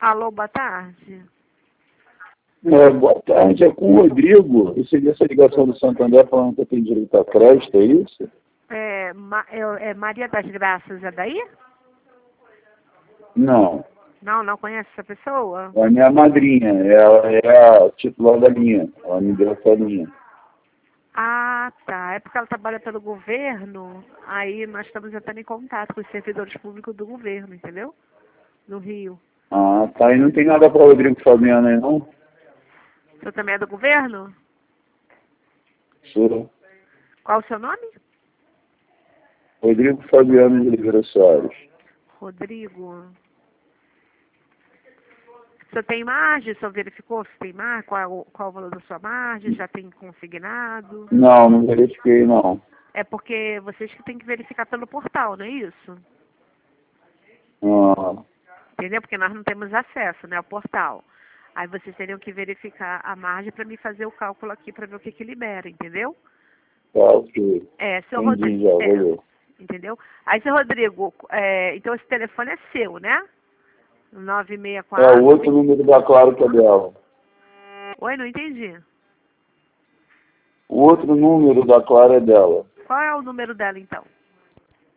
Alô, boa tarde. Boa tarde, é com o Rodrigo. Recebi essa ligação do Santander falando que eu tenho direito a crédito, é isso? Maria das Graças, é daí? Não, Não, não conhece essa pessoa? é a minha madrinha, ela é a titular da linha, ela me deu essa linha. Ah, tá. É porque ela trabalha pelo governo, aí nós estamos entrando em contato com os servidores públicos do governo, entendeu? No Rio. Ah, tá, e não tem nada para Rodrigo Fabiano aí não? O senhor também é do governo? Sou Qual o seu nome? Rodrigo Fabiano de Oliveira Soares. Rodrigo. O senhor tem margem? O senhor verificou se tem margem? Qual o valor da sua margem? Já tem consignado? Não, não verifiquei não. É porque vocês que têm que verificar pelo portal, não é isso? Ah, Entendeu? Porque nós não temos acesso, né, ao portal. Aí vocês teriam que verificar a margem para me fazer o cálculo aqui para ver o que que libera, entendeu? tá, ok. Seu Entendi Rodrigo. já, valeu. Entendeu? Aí, seu Rodrigo, então esse telefone é seu, né? É, 964. o outro número da Claro que é dela. Oi, não entendi. O outro número da Claro é dela. Qual é o número dela, então?